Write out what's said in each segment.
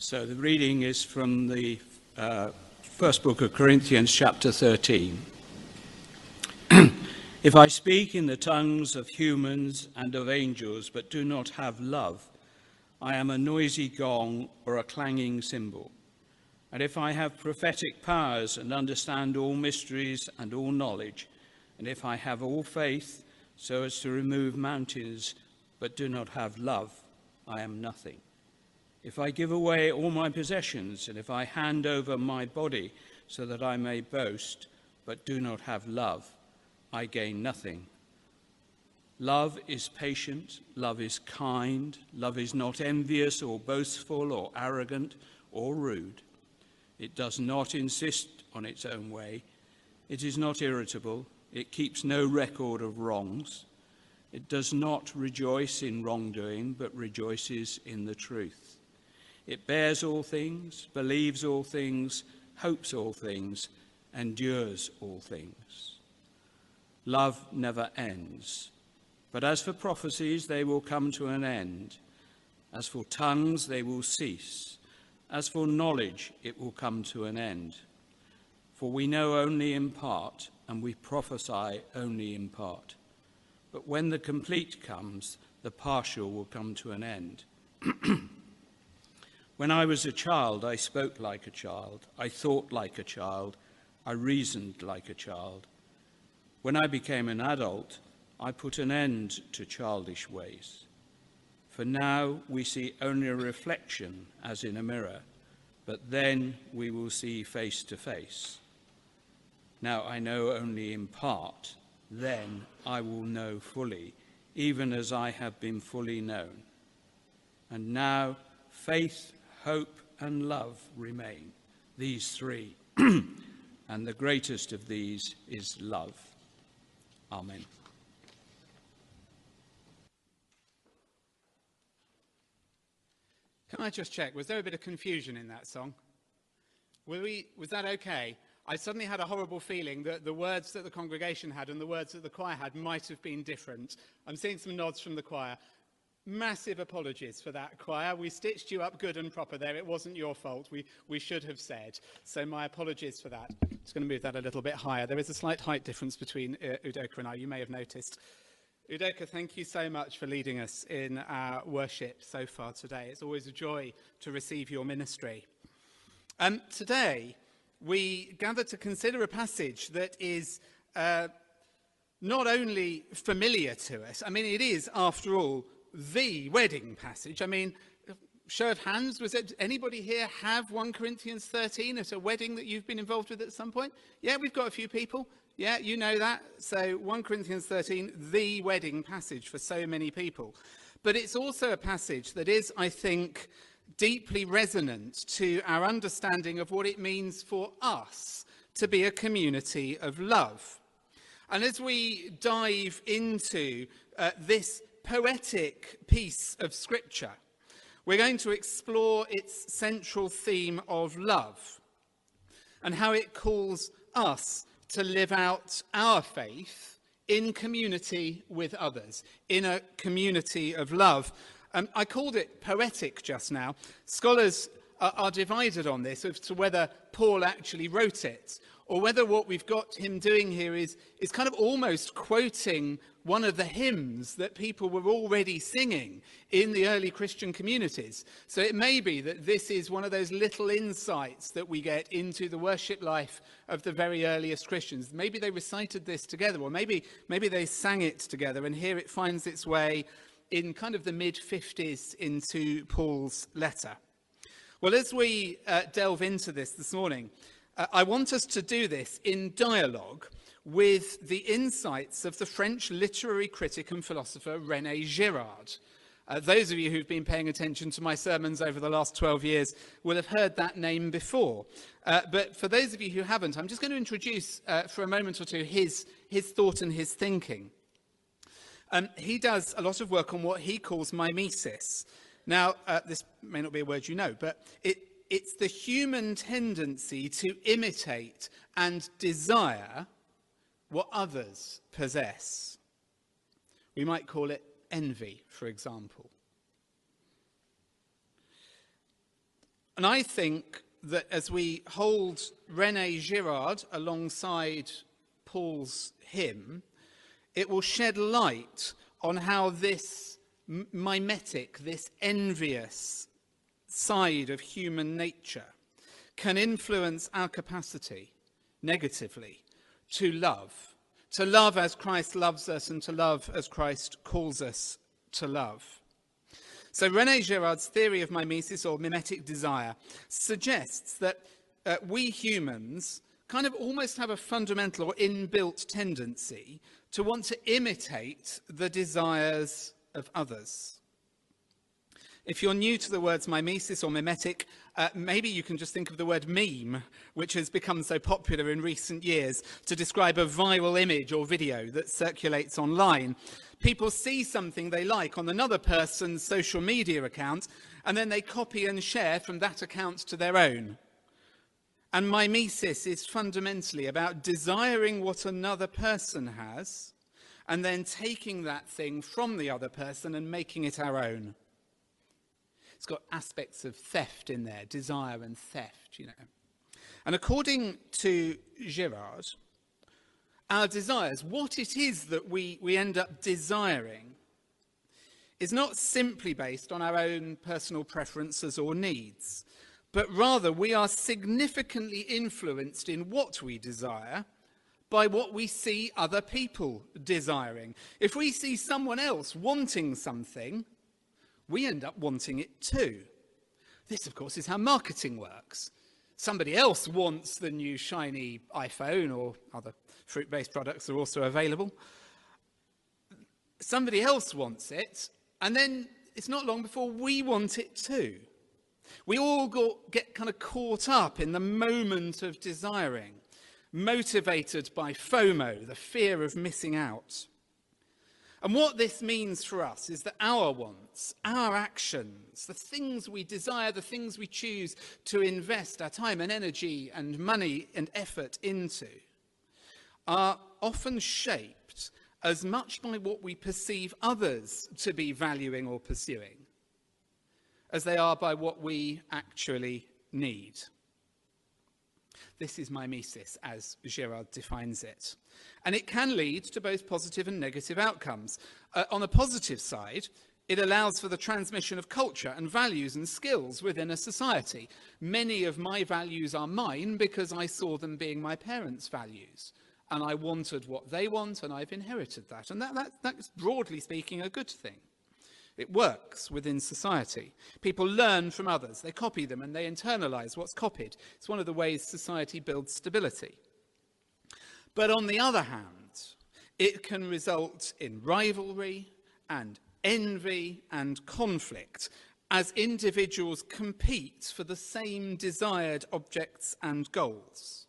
So the reading is from the first book of Corinthians, chapter 13. If I speak in the tongues of humans and of angels, but do not have love, I am a noisy gong or a clanging cymbal. And if I have prophetic powers and understand all mysteries and all knowledge, and if I have all faith so as to remove mountains, but do not have love, I am nothing. If I give away all my possessions, and if I hand over my body so that I may boast, but do not have love, I gain nothing. Love is patient, love is kind, love is not envious or boastful or arrogant or rude. It does not insist on its own way. It is not irritable. It keeps no record of wrongs. It does not rejoice in wrongdoing, but rejoices in the truth. It bears all things, believes all things, hopes all things, endures all things. Love never ends. But as for prophecies, they will come to an end. As for tongues, they will cease. As for knowledge, it will come to an end. For we know only in part, and we prophesy only in part. But when the complete comes, the partial will come to an end. When I was a child, I spoke like a child. I thought like a child. I reasoned like a child. When I became an adult, I put an end to childish ways. For now we see only a reflection as in a mirror, but then we will see face to face. Now I know only in part, then I will know fully, even as I have been fully known. And now faith, hope, and love remain, these three, and the greatest of these is love. Amen. Can I just check, was there a bit of confusion in that song? Was that okay? I suddenly had a horrible feeling that the words that the congregation had and the words that the choir had might have been different. I'm seeing some nods from the choir. Massive apologies for that, choir. We stitched you up good and proper there. It wasn't your fault. We should have said. So my apologies for that. I'm just going to move that a little bit higher. There is a slight height difference between Udoka and I. You may have noticed. Udoka, thank you so much for leading us in our worship so far today. It's always a joy to receive your ministry. Today, we gather to consider a passage that is not only familiar to us, I mean, it is, after all, the wedding passage. I mean, show of hands, was it anybody here have 1 Corinthians 13 at a wedding that you've been involved with at some point? Yeah, we've got a few people. Yeah, you know that. So 1 Corinthians 13, the wedding passage for so many people. But it's also a passage that is, I think, deeply resonant to our understanding of what it means for us to be a community of love. And as we dive into this poetic piece of scripture, we're going to explore its central theme of love and how it calls us to live out our faith in community with others, in a community of love. I called it poetic just now. Scholars are divided on this as to whether Paul actually wrote it, or whether what we've got him doing here is kind of almost quoting one of the hymns that people were already singing in the early Christian communities. So it may be that this is one of those little insights that we get into the worship life of the very earliest Christians. Maybe they recited this together, or maybe they sang it together, and here it finds its way in kind of the mid-50s into Paul's letter. Well, as we delve into this morning, I want us to do this in dialogue with the insights of the French literary critic and philosopher René Girard. Those of you who've been paying attention to my sermons over the last 12 years will have heard that name before. But for those of you who haven't, I'm just going to introduce for a moment or two his thought and his thinking. He does a lot of work on what he calls mimesis. Now, this may not be a word you know, but it's the human tendency to imitate and desire what others possess. We might call it envy, for example. And I think that as we hold René Girard alongside Paul's hymn, it will shed light on how this mimetic, this envious side of human nature can influence our capacity negatively to love as Christ loves us and to love as Christ calls us to love. So René Girard's theory of mimesis, or mimetic desire, suggests that we humans kind of almost have a fundamental or inbuilt tendency to want to imitate the desires of others. If you're new to the words mimesis or mimetic, maybe you can just think of the word meme, which has become so popular in recent years to describe a viral image or video that circulates online. People see something they like on another person's social media account, and then they copy and share from that account to their own. And mimesis is fundamentally about desiring what another person has, and then taking that thing from the other person and making it our own. It's got aspects of theft in there, desire and theft, you know. And according to Girard, our desires, what it is that we end up desiring, is not simply based on our own personal preferences or needs, but rather we are significantly influenced in what we desire by what we see other people desiring. If we see someone else wanting something, we end up wanting it too. This, of course, is how marketing works. Somebody else wants the new shiny iPhone, or other fruit-based products are also available. Somebody else wants it, and then it's not long before we want it too. We all get kind of caught up in the moment of desiring, motivated by FOMO, the fear of missing out. And what this means for us is that our wants, our actions, the things we desire, the things we choose to invest our time and energy and money and effort into, are often shaped as much by what we perceive others to be valuing or pursuing as they are by what we actually need. This is mimesis, as Girard defines it. And it can lead to both positive and negative outcomes. On the positive side, it allows for the transmission of culture and values and skills within a society. Many of my values are mine because I saw them being my parents' values. And I wanted what they want, and I've inherited that. And that's, broadly speaking, a good thing. It works within society. People learn from others. They copy them and they internalize what's copied. It's one of the ways society builds stability. But on the other hand, it can result in rivalry and envy and conflict as individuals compete for the same desired objects and goals.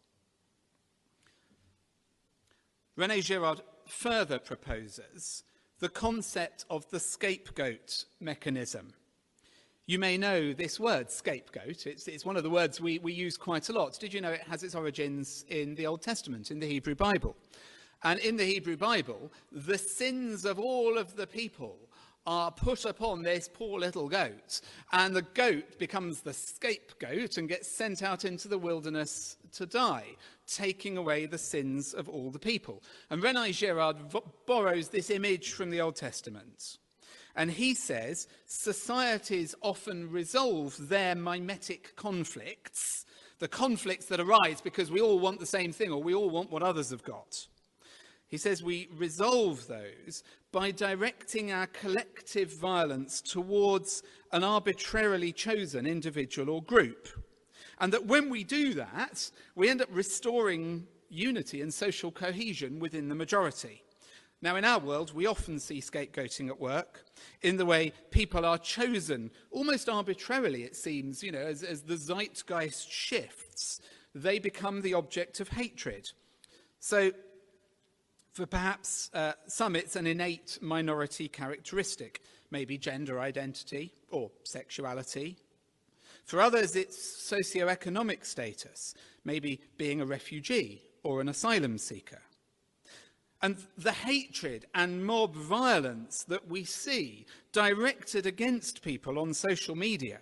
René Girard further proposes the concept of the scapegoat mechanism. You may know this word, scapegoat. It's one of the words we use quite a lot. Did you know it has its origins in the Old Testament, in the Hebrew Bible? And in the Hebrew Bible, the sins of all of the people are put upon this poor little goat, and the goat becomes the scapegoat and gets sent out into the wilderness to die, taking away the sins of all the people. And René Girard borrows this image from the Old Testament. And he says societies often resolve their mimetic conflicts, the conflicts that arise because we all want the same thing or we all want what others have got. He says we resolve those by directing our collective violence towards an arbitrarily chosen individual or group. And that when we do that, we end up restoring unity and social cohesion within the majority. Now, in our world, we often see scapegoating at work in the way people are chosen, almost arbitrarily, it seems, you know, as the zeitgeist shifts, they become the object of hatred. So, for perhaps some, it's an innate minority characteristic, maybe gender identity or sexuality. For others, it's socioeconomic status, maybe being a refugee or an asylum seeker. And the hatred and mob violence that we see directed against people on social media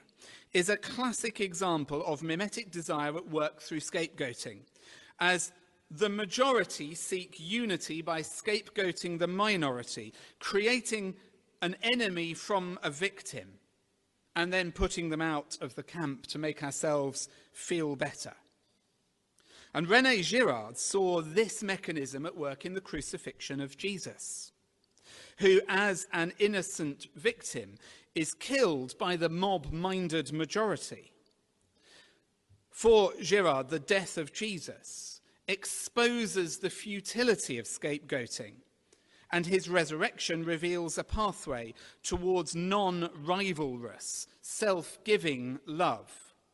is a classic example of mimetic desire at work through scapegoating, as the majority seek unity by scapegoating the minority, creating an enemy from a victim, and then putting them out of the camp to make ourselves feel better. And René Girard saw this mechanism at work in the crucifixion of Jesus, who, as an innocent victim, is killed by the mob-minded majority. For Girard, the death of Jesus exposes the futility of scapegoating, and his resurrection reveals a pathway towards non-rivalrous, self-giving love.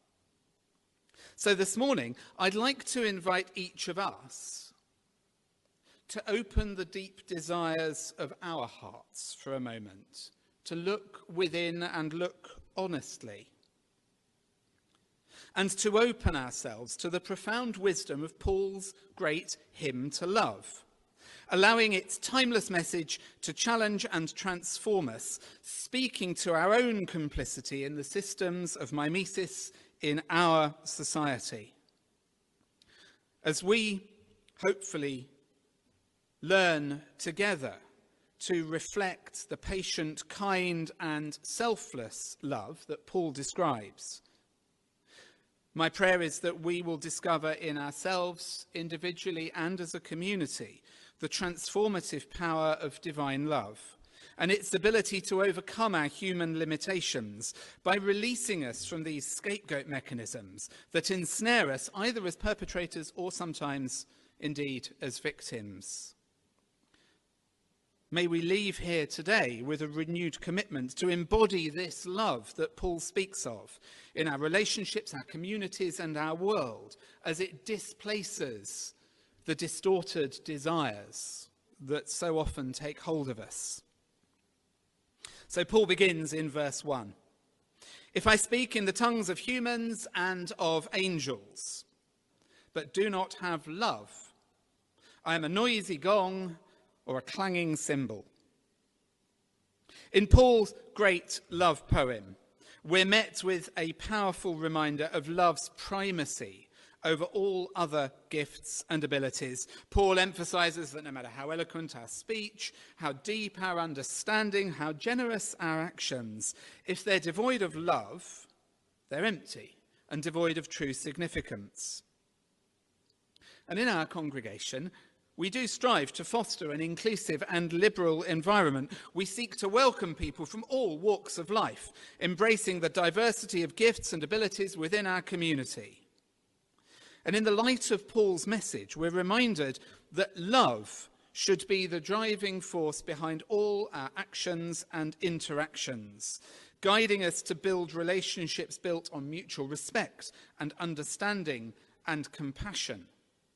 So this morning, I'd like to invite each of us to open the deep desires of our hearts for a moment, to look within and look honestly, and to open ourselves to the profound wisdom of Paul's great hymn to love, allowing its timeless message to challenge and transform us, speaking to our own complicity in the systems of mimesis in our society. As we hopefully learn together to reflect the patient, kind, and selfless love that Paul describes, my prayer is that we will discover in ourselves, individually and as a community, the transformative power of divine love and its ability to overcome our human limitations by releasing us from these scapegoat mechanisms that ensnare us either as perpetrators or sometimes, indeed, as victims. May we leave here today with a renewed commitment to embody this love that Paul speaks of in our relationships, our communities, and our world as it displaces the distorted desires that so often take hold of us. So Paul begins in verse 1. If I speak in the tongues of humans and of angels, but do not have love, I am a noisy gong or a clanging cymbal. In Paul's great love poem, we're met with a powerful reminder of love's primacy over all other gifts and abilities. Paul emphasizes that no matter how eloquent our speech, how deep our understanding, how generous our actions, if they're devoid of love, they're empty and devoid of true significance. And in our congregation, we do strive to foster an inclusive and liberal environment. We seek to welcome people from all walks of life, embracing the diversity of gifts and abilities within our community. And in the light of Paul's message, we're reminded that love should be the driving force behind all our actions and interactions, guiding us to build relationships built on mutual respect and understanding and compassion.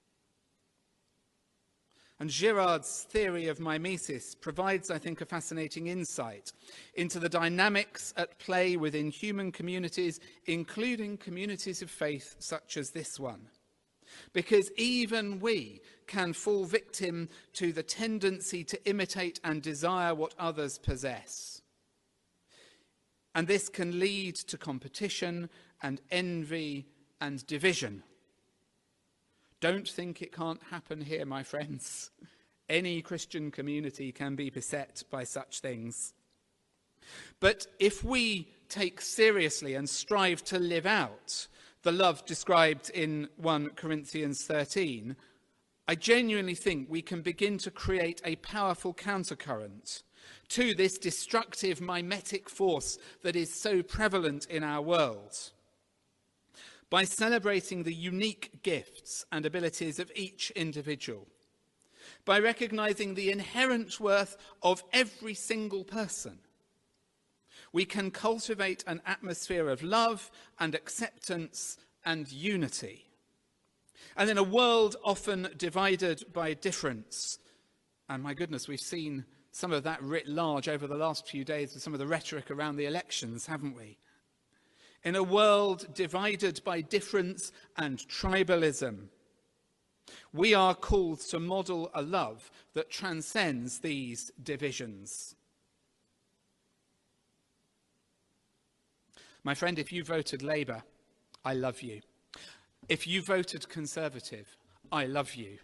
And Girard's theory of mimesis provides, I think, a fascinating insight into the dynamics at play within human communities, including communities of faith such as this one. Because even we can fall victim to the tendency to imitate and desire what others possess. And this can lead to competition and envy and division. Don't think it can't happen here, my friends. Any Christian community can be beset by such things. But if we take seriously and strive to live out the love described in 1 Corinthians 13, I genuinely think we can begin to create a powerful countercurrent to this destructive mimetic force that is so prevalent in our world, by celebrating the unique gifts and abilities of each individual, by recognizing the inherent worth of every single person. We can cultivate an atmosphere of love and acceptance and unity. And in a world often divided by difference, and my goodness, we've seen some of that writ large over the last few days with some of the rhetoric around the elections, haven't we? In a world divided by difference and tribalism, we are called to model a love that transcends these divisions. My friend, if you voted Labour, I love you. If you voted Conservative, I love you.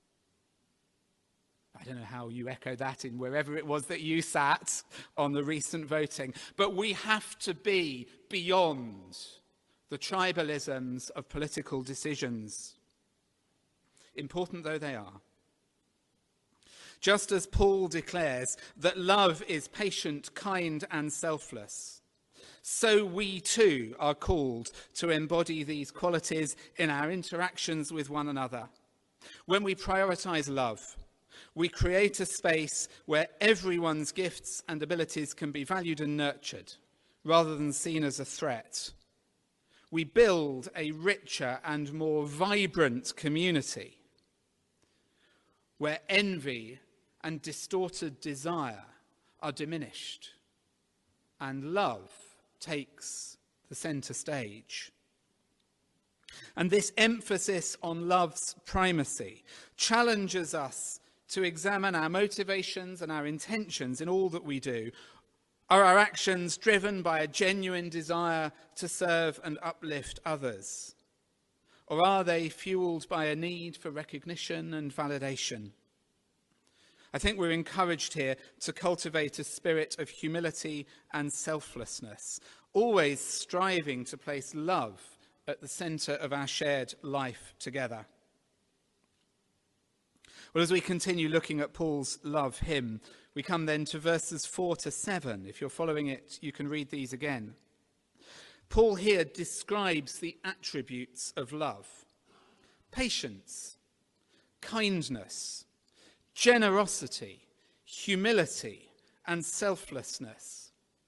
I don't know how you echo that in wherever it was that you sat on the recent voting. But we have to be beyond the tribalisms of political decisions, important though they are. Just as Paul declares that love is patient, kind, and selfless, so we too are called to embody these qualities in our interactions with one another. When we prioritize love, we create a space where everyone's gifts and abilities can be valued and nurtured, rather than seen as a threat. We build a richer and more vibrant community where envy and distorted desire are diminished and love takes the center stage. And this emphasis on love's primacy challenges us to examine our motivations and our intentions in all that we do. Are our actions driven by a genuine desire to serve and uplift others? Or are they fueled by a need for recognition and validation? I think we're encouraged here to cultivate a spirit of humility and selflessness, always striving to place love at the centre of our shared life together. Well, as we continue looking at Paul's love hymn, we come then to verses 4 to 7. If you're following it, you can read these again. Paul here describes the attributes of love: patience, kindness, generosity, humility, and selflessness.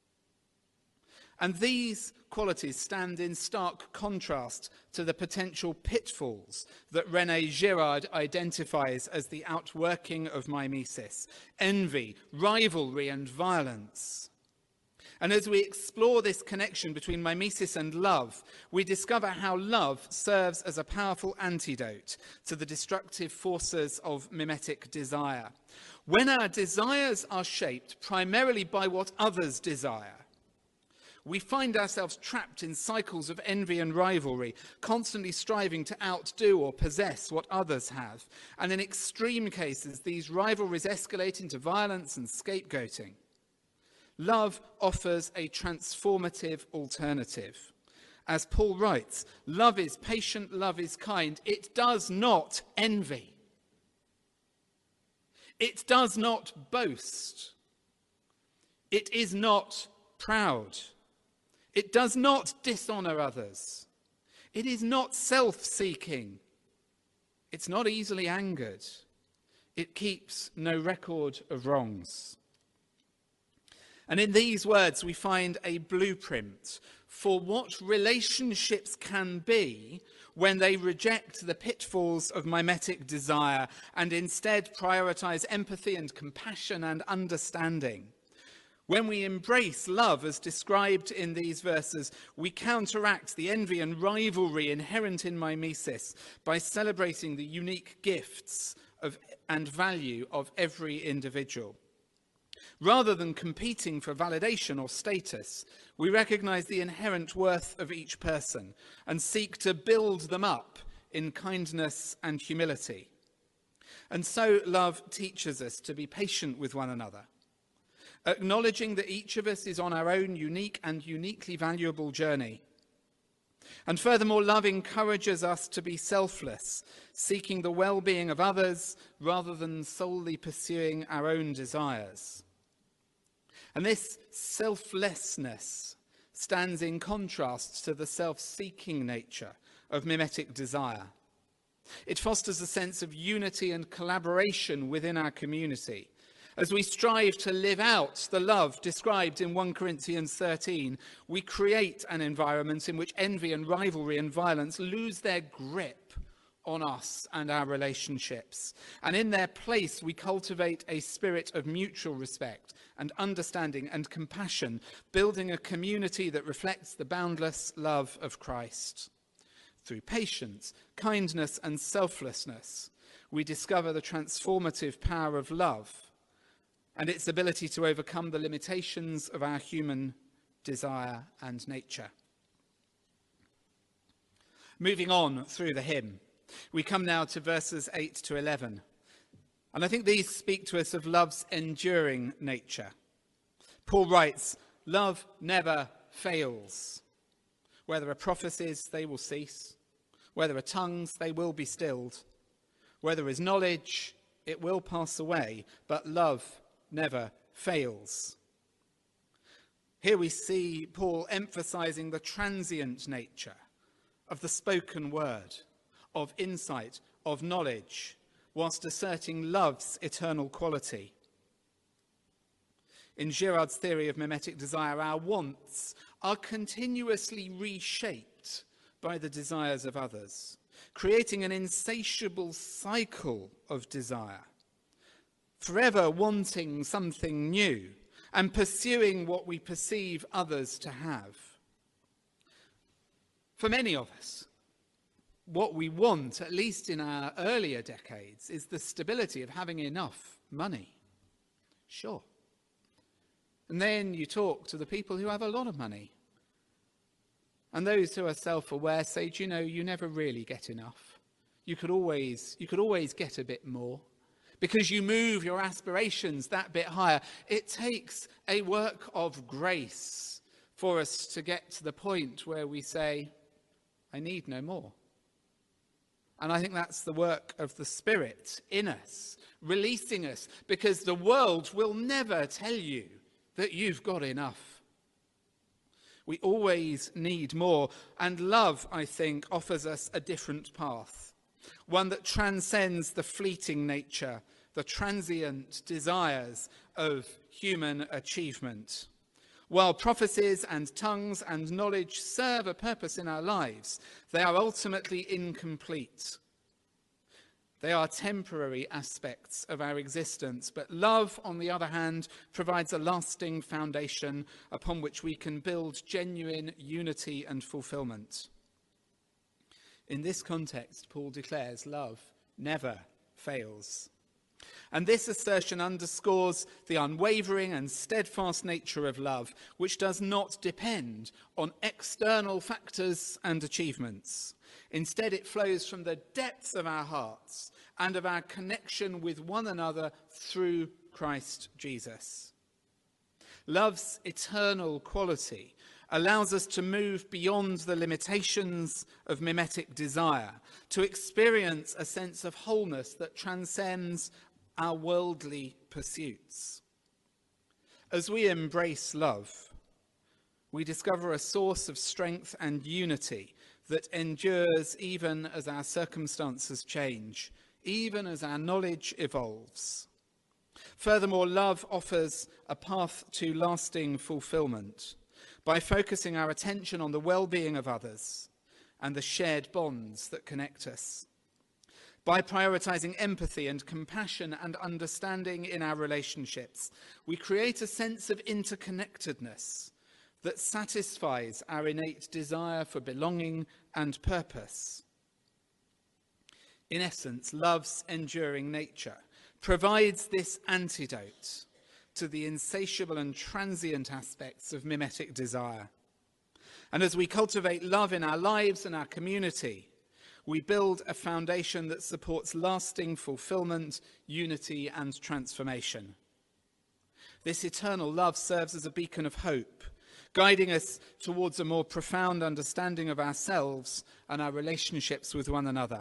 And these qualities stand in stark contrast to the potential pitfalls that René Girard identifies as the outworking of mimesis: envy, rivalry, and violence. And as we explore this connection between mimesis and love, we discover how love serves as a powerful antidote to the destructive forces of mimetic desire. When our desires are shaped primarily by what others desire, we find ourselves trapped in cycles of envy and rivalry, constantly striving to outdo or possess what others have. And in extreme cases, these rivalries escalate into violence and scapegoating. Love offers a transformative alternative. As Paul writes, love is patient, love is kind. It does not envy. It does not boast. It is not proud. It does not dishonor others. It is not self-seeking. It's not easily angered. It keeps no record of wrongs. And in these words, we find a blueprint for what relationships can be when they reject the pitfalls of mimetic desire and instead prioritize empathy and compassion and understanding. When we embrace love as described in these verses, we counteract the envy and rivalry inherent in mimesis by celebrating the unique gifts and value of every individual. Rather than competing for validation or status, we recognize the inherent worth of each person and seek to build them up in kindness and humility. And so love teaches us to be patient with one another, acknowledging that each of us is on our own unique and uniquely valuable journey. And furthermore, love encourages us to be selfless, seeking the well-being of others rather than solely pursuing our own desires. And this selflessness stands in contrast to the self-seeking nature of mimetic desire. It fosters a sense of unity and collaboration within our community. As we strive to live out the love described in 1 Corinthians 13, we create an environment in which envy and rivalry and violence lose their grip on us and our relationships. And in their place, we cultivate a spirit of mutual respect and understanding and compassion, building a community that reflects the boundless love of Christ. Through patience, kindness, and selflessness, we discover the transformative power of love and its ability to overcome the limitations of our human desire and nature. Moving on through the hymn, we come now to verses 8 to 11. And I think these speak to us of love's enduring nature. Paul writes, "Love never fails. Where there are prophecies, they will cease. Where there are tongues, they will be stilled. Where there is knowledge, it will pass away, but love never fails." Here we see Paul emphasizing the transient nature of the spoken word, of insight, of knowledge, whilst asserting love's eternal quality. In Girard's theory of mimetic desire, our wants are continuously reshaped by the desires of others, creating an insatiable cycle of desire, forever wanting something new and pursuing what we perceive others to have. For many of us, what we want, at least in our earlier decades, is the stability of having enough money. Sure. And then you talk to the people who have a lot of money. And those who are self-aware say, "Do you know, you never really get enough. You could always get a bit more. Because you move your aspirations that bit higher." It takes a work of grace for us to get to the point where we say, "I need no more." And I think that's the work of the Spirit in us, releasing us, because the world will never tell you that you've got enough. We always need more. And love, I think, offers us a different path, one that transcends the fleeting nature, the transient desires of human achievement. While prophecies and tongues and knowledge serve a purpose in our lives, they are ultimately incomplete. They are temporary aspects of our existence, but love, on the other hand, provides a lasting foundation upon which we can build genuine unity and fulfillment. In this context, Paul declares love never fails. And this assertion underscores the unwavering and steadfast nature of love, which does not depend on external factors and achievements. Instead, it flows from the depths of our hearts and of our connection with one another through Christ Jesus. Love's eternal quality allows us to move beyond the limitations of mimetic desire, to experience a sense of wholeness that transcends our worldly pursuits. As we embrace love, we discover a source of strength and unity that endures even as our circumstances change, even as our knowledge evolves. Furthermore, love offers a path to lasting fulfillment by focusing our attention on the well-being of others and the shared bonds that connect us. By prioritizing empathy and compassion and understanding in our relationships, we create a sense of interconnectedness that satisfies our innate desire for belonging and purpose. In essence, love's enduring nature provides this antidote to the insatiable and transient aspects of mimetic desire. And as we cultivate love in our lives and our community, we build a foundation that supports lasting fulfillment, unity, and transformation. This eternal love serves as a beacon of hope, guiding us towards a more profound understanding of ourselves and our relationships with one another.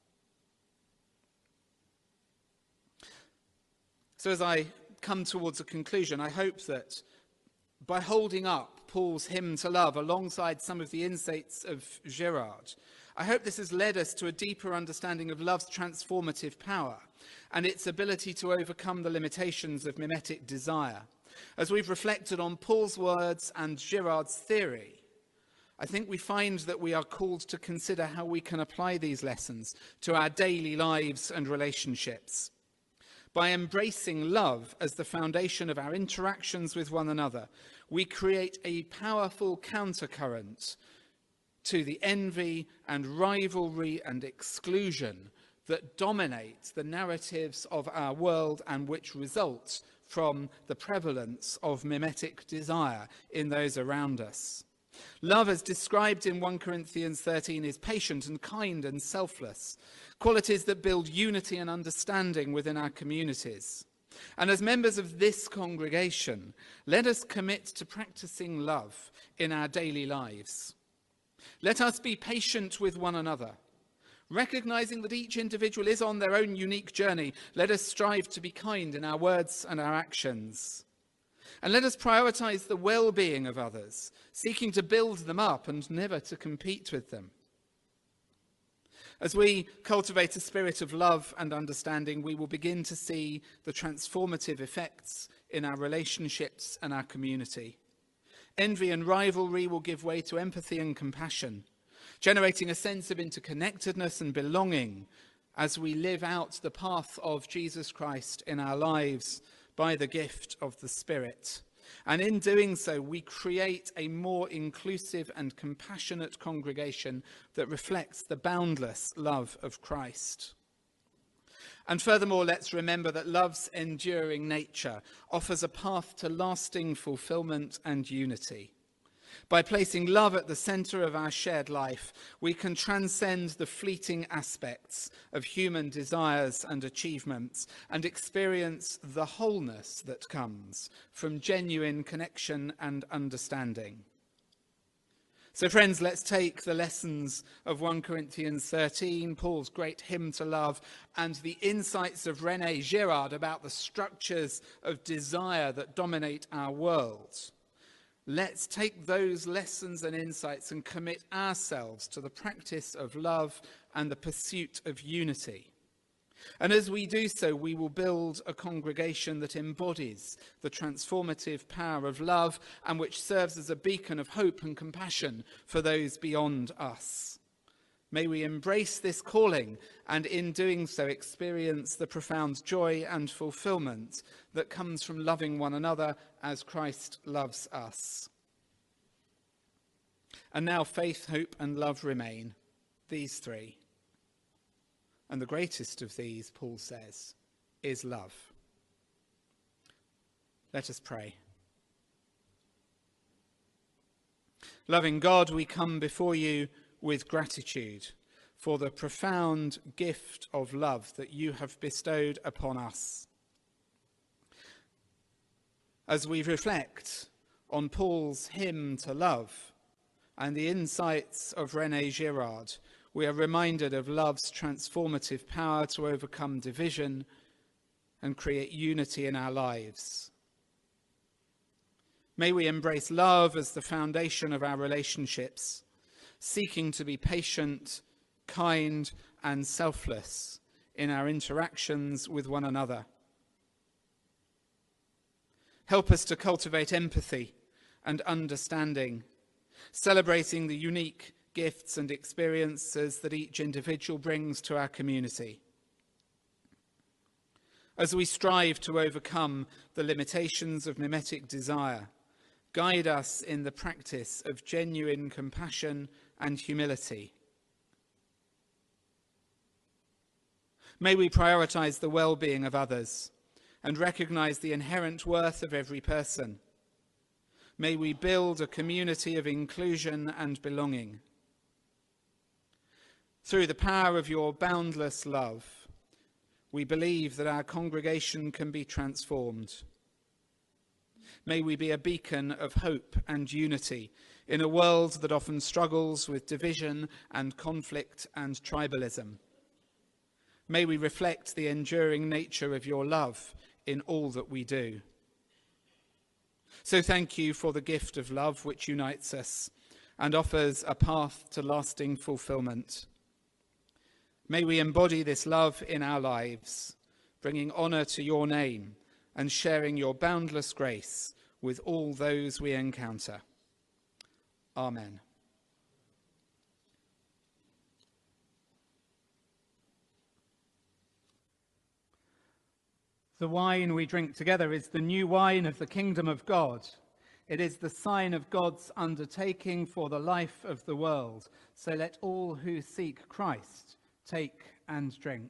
So as I come towards a conclusion, I hope that by holding up Paul's hymn to love alongside some of the insights of Girard, I hope this has led us to a deeper understanding of love's transformative power and its ability to overcome the limitations of mimetic desire. As we've reflected on Paul's words and Girard's theory, I think we find that we are called to consider how we can apply these lessons to our daily lives and relationships. By embracing love as the foundation of our interactions with one another, we create a powerful countercurrent to the envy and rivalry and exclusion that dominates the narratives of our world and which results from the prevalence of mimetic desire in those around us. Love, as described in 1 Corinthians 13, is patient and kind and selfless, qualities that build unity and understanding within our communities. And as members of this congregation, let us commit to practicing love in our daily lives. Let us be patient with one another. Recognizing that each individual is on their own unique journey, let us strive to be kind in our words and our actions. And let us prioritize the well-being of others, seeking to build them up and never to compete with them. As we cultivate a spirit of love and understanding, we will begin to see the transformative effects in our relationships and our community. Envy and rivalry will give way to empathy and compassion, generating a sense of interconnectedness and belonging as we live out the path of Jesus Christ in our lives by the gift of the Spirit. And in doing so, we create a more inclusive and compassionate congregation that reflects the boundless love of Christ. And furthermore, let's remember that love's enduring nature offers a path to lasting fulfillment and unity. By placing love at the center of our shared life, we can transcend the fleeting aspects of human desires and achievements and experience the wholeness that comes from genuine connection and understanding. So friends, let's take the lessons of 1 Corinthians 13, Paul's great hymn to love, and the insights of René Girard about the structures of desire that dominate our world. Let's take those lessons and insights and commit ourselves to the practice of love and the pursuit of unity. And as we do so, we will build a congregation that embodies the transformative power of love and which serves as a beacon of hope and compassion for those beyond us. May we embrace this calling and in doing so experience the profound joy and fulfillment that comes from loving one another as Christ loves us. And now faith, hope and love remain, these three. And the greatest of these, Paul says, is love. Let us pray. Loving God, we come before you with gratitude for the profound gift of love that you have bestowed upon us. As we reflect on Paul's hymn to love and the insights of René Girard, we are reminded of love's transformative power to overcome division and create unity in our lives. May we embrace love as the foundation of our relationships, seeking to be patient, kind, and selfless in our interactions with one another. Help us to cultivate empathy and understanding, celebrating the unique gifts and experiences that each individual brings to our community. As we strive to overcome the limitations of mimetic desire, guide us in the practice of genuine compassion and humility. May we prioritize the well-being of others and recognize the inherent worth of every person. May we build a community of inclusion and belonging. Through the power of your boundless love, we believe that our congregation can be transformed. May we be a beacon of hope and unity in a world that often struggles with division and conflict and tribalism. May we reflect the enduring nature of your love in all that we do. So thank you for the gift of love which unites us and offers a path to lasting fulfillment. May we embody this love in our lives, bringing honour to your name and sharing your boundless grace with all those we encounter. Amen. The wine we drink together is the new wine of the kingdom of God. It is the sign of God's undertaking for the life of the world. So let all who seek Christ take and drink.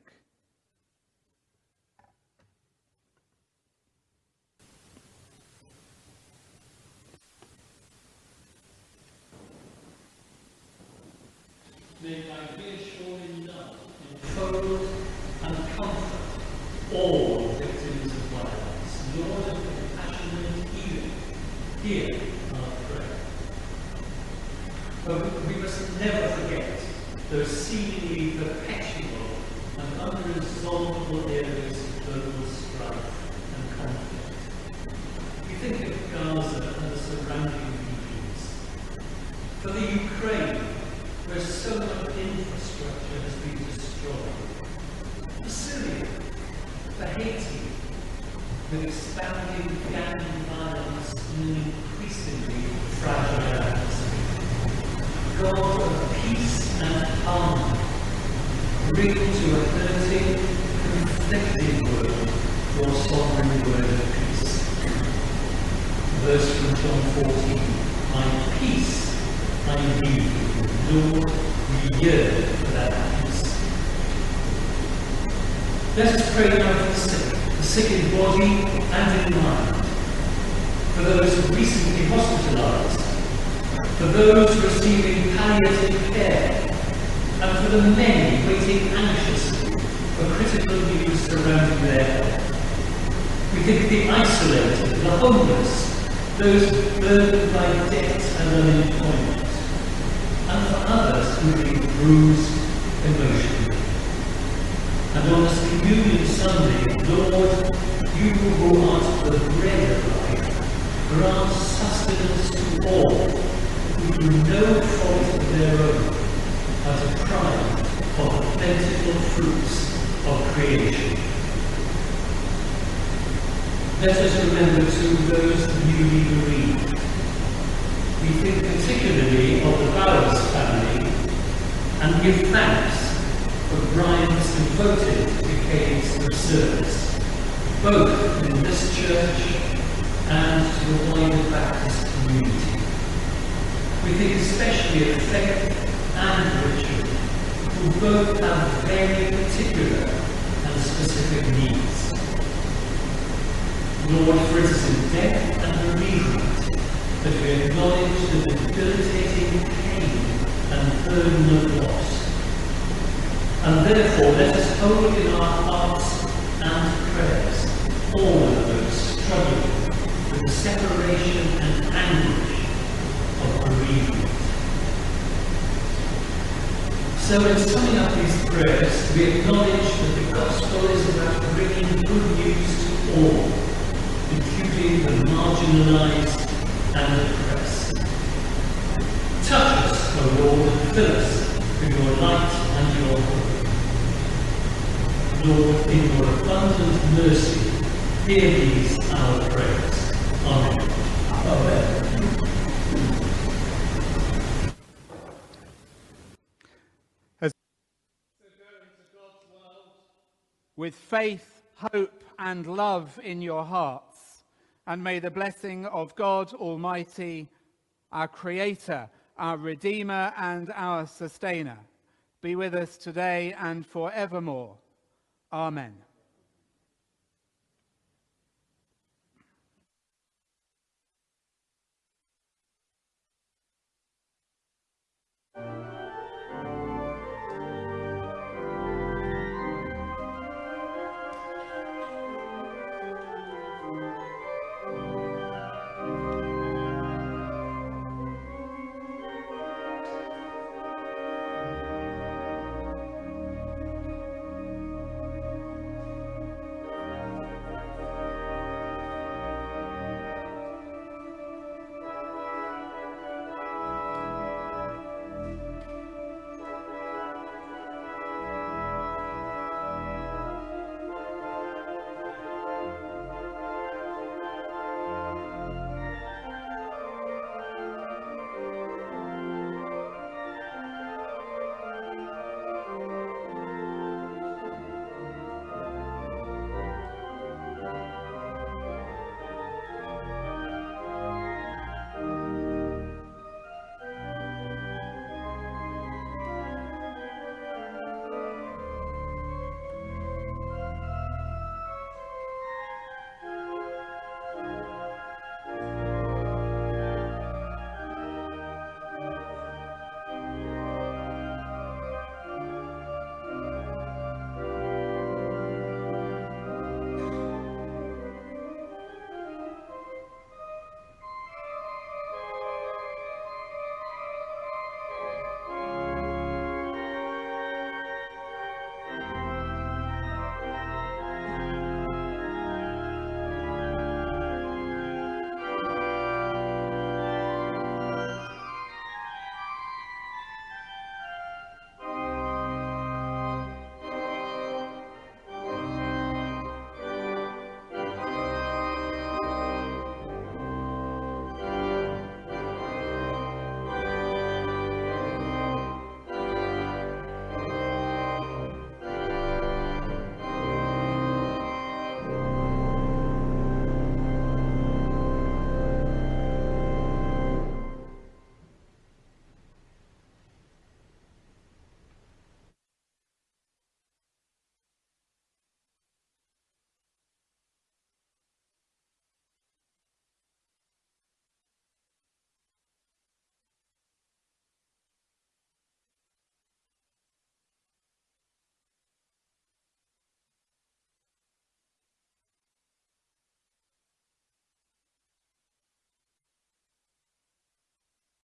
May thy reassuring love enfold and comfort all victims of violence. Lord of compassionate healing, hear our prayer. But we must never forget those seemingly perpetual and unresolvable areas of global strife and conflict. We think of Gaza and the surrounding regions. For the Ukraine, where so much infrastructure has been destroyed. For Syria, for Haiti, with expanding gang violence in an increasingly fragile atmosphere. God of peace and harmony, bring to a hurting, conflicting world your sovereign word of peace. Verse from John 14, my peace I leave you, Lord, we yearn for that peace. Let us pray now for the sick in body and in mind, for those recently hospitalized, for those receiving palliative care, and for the many waiting anxiously for critical news surrounding their health. We think of the isolated, the homeless, those burdened by debt and unemployment, and for others who've been bruised emotionally. And on this Communion Sunday, Lord, you who art the bread of life, grant sustenance to all who through no fault of their own are deprived of the plentiful fruits of creation. Let us remember too those newly bereaved. We think particularly of the Bowers family and give thanks for Brian's devoted decades of service, both in this church and to the wider Baptist community. We think especially of Faith and Richard, who both have very particular and specific needs. Lord, for it is in death and bereavement that we acknowledge the debilitating pain and burden of loss. And therefore let us hold in our hearts and prayers all of those struggling with the separation and anguish of bereavement. So in summing up these prayers, we acknowledge that the gospel is about bringing good news to all, including the marginalized and oppressed. Touch us, O Lord, and fill us with your light and your hope. Lord, in your abundant mercy, hear these our prayers. Amen. Amen. With faith, hope, and love in your hearts, and may the blessing of God Almighty, our Creator, our Redeemer, and our Sustainer, be with us today and forevermore. Amen.